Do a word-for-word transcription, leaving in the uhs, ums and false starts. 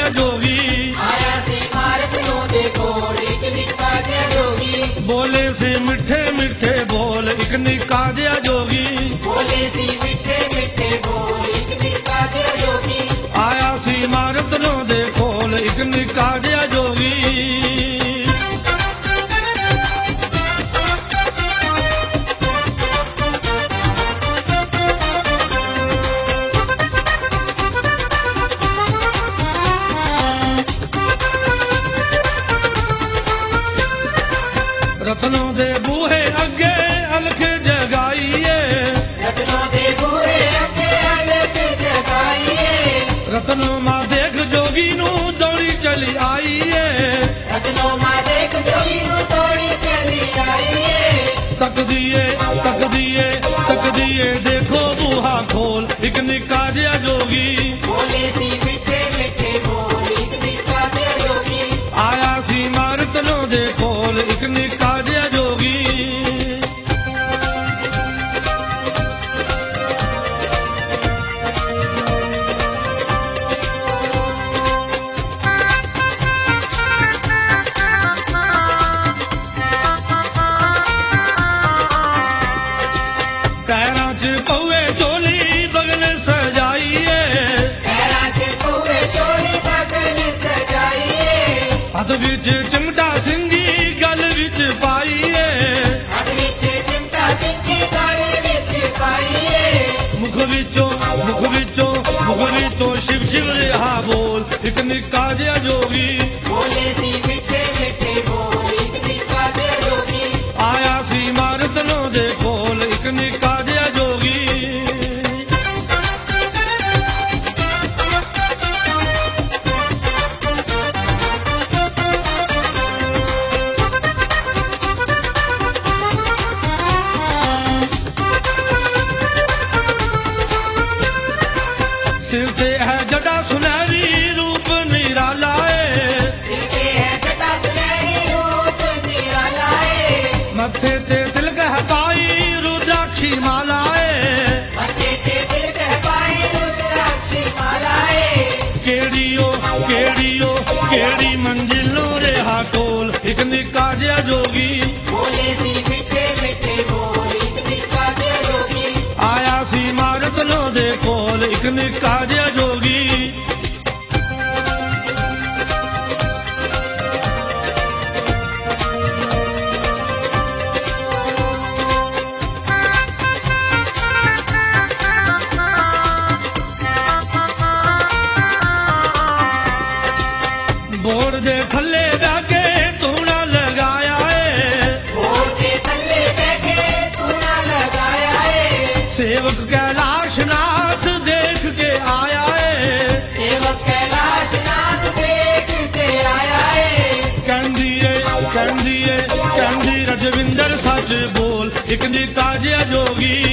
जोगी आया सी मार्ग नो देखो एक निका जिया जोगी बोले सी मिठे मिठे बोल एक निका जिया जोगी बोले सी मिठे मिठे बोल एक निका जिया जोगी आया सी मारत नो दे कोल एक निका जिया जोगी रत्नों दे बूहे अगे अलख जगाइए रत्नों दे बूहे अगे अलख जगाइए रत्नों मां देख जोगी नू दौड़ी चली आईए रत्नों मां देख जोगी नू दौड़ी चली आईए तक दिए तक दिए तक दिए देखो बूहा खोल एक निका जिया जोगी बोले सी मिठे मिठे बोल एक निका जिया जोगी आया सी मारत नो दे कोल एक निका जिया जोगी पैरां च पौए चोली बगल सजाइए पैरां च पौए चोली बगल सजाइए हथ विच चिमटा सिंगी गल विच पाइए हथ विच चिमटा सिंगी गल विच पाइए मुख विचों मुख विचों मुख विचों शिव शिव रिहा बोल एक निका जिया जोगी बोले सी मिठे मिठे बोल एक निका जिया जोगी आया सी मारत नो दे कोल एक निका जिया जोगी सिर ते है जटा सुनहरी रूप निराला है दिलते है जटा सुनहरी रूप निराला है मथे ते तिलक है पाई रुद्राक्षी माला है मथे ते तिलक है पाई रुद्राक्षी माला है केड़ियो केड़ियो केड़ी मंजिलो रेहा टोल एक निका जिया जोगी बोले सी मिठे मिठे बोल एक निका जिया जोगी आया सी मारत नो दे कोल एक निका जिया जोगी बोर्ड दे थल्ले जाके तूना लगाया है बोल के थल्ले बैठे तूना लगाया है सेवक कैलाश नाथ देख के आया है सेवक कैलाश नाथ देख के आया है कहंदिए कहंदिए कहंदी रजविंदर सच बोल एक निका जिया जोगी